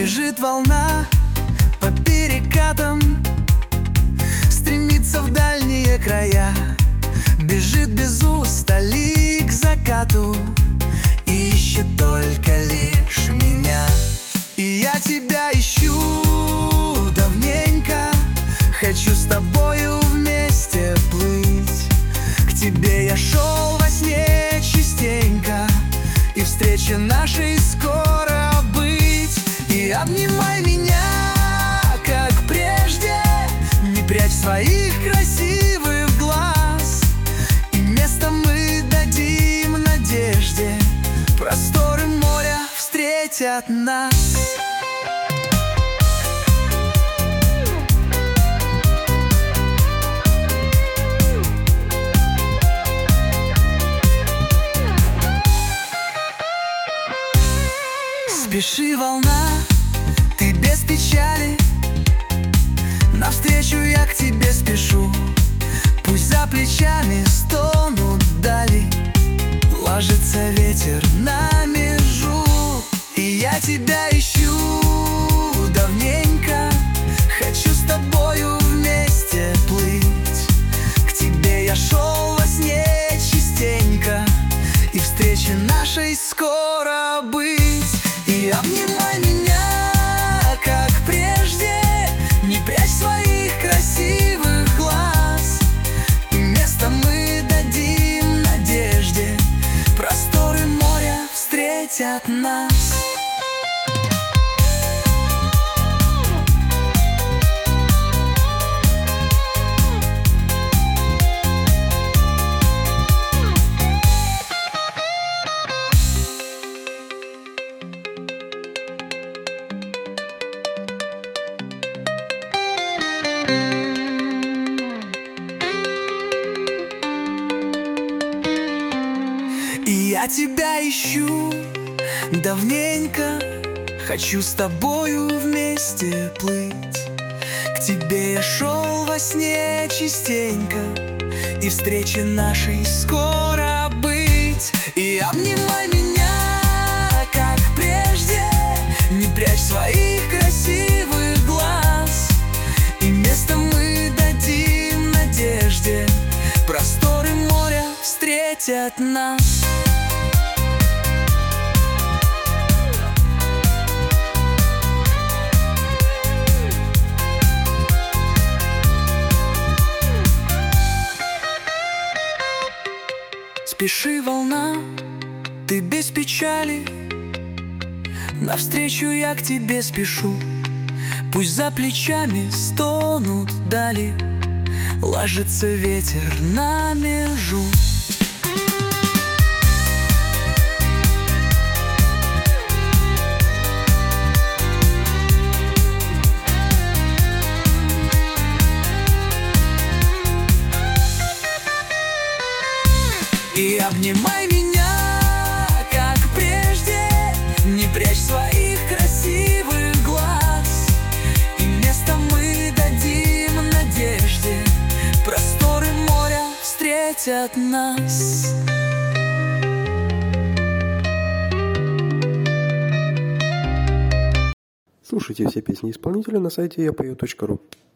Бежит волна по перекатам, стремится в дальние края, бежит без устали к закату, ищет только лишь меня. И я тебя ищу давненько, хочу с тобою вместе плыть. К тебе я шел во сне частенько, и встреча нашей скоро быть. И обнимай меня, как прежде, не прячь своих красивых глаз, и место мы дадим надежде, просторы моря встретят нас. Спеши, волна, ты без печали, навстречу я к тебе спешу. Пусть за плечами стонут дали, ложится ветер на межу. И я тебя ищу давненько, хочу с тобою вместе плыть. К тебе я шел во сне частенько, и встреча нашей скоро быть. И обнимай меня, как прежде, не прячь своих красивых глаз, и место мы дадим надежде, просторы моря встретят нас. И я тебя ищу давненько, хочу с тобою вместе плыть. К тебе я шел во сне частенько, и встреча нашей скоро быть. И обнимай меня, как прежде, не прячь своих красивых глаз, и место мы дадим надежде, просторы моря встретят нас. Спеши, волна, ты без печали, навстречу я к тебе спешу. Пусть за плечами стонут дали, ложится ветер на межу. И обнимай меня, как прежде, не прячь своих красивых глаз, и место мы дадим надежде, просторы моря встретят нас. Слушайте все песни исполнителя на сайте yapою.ru.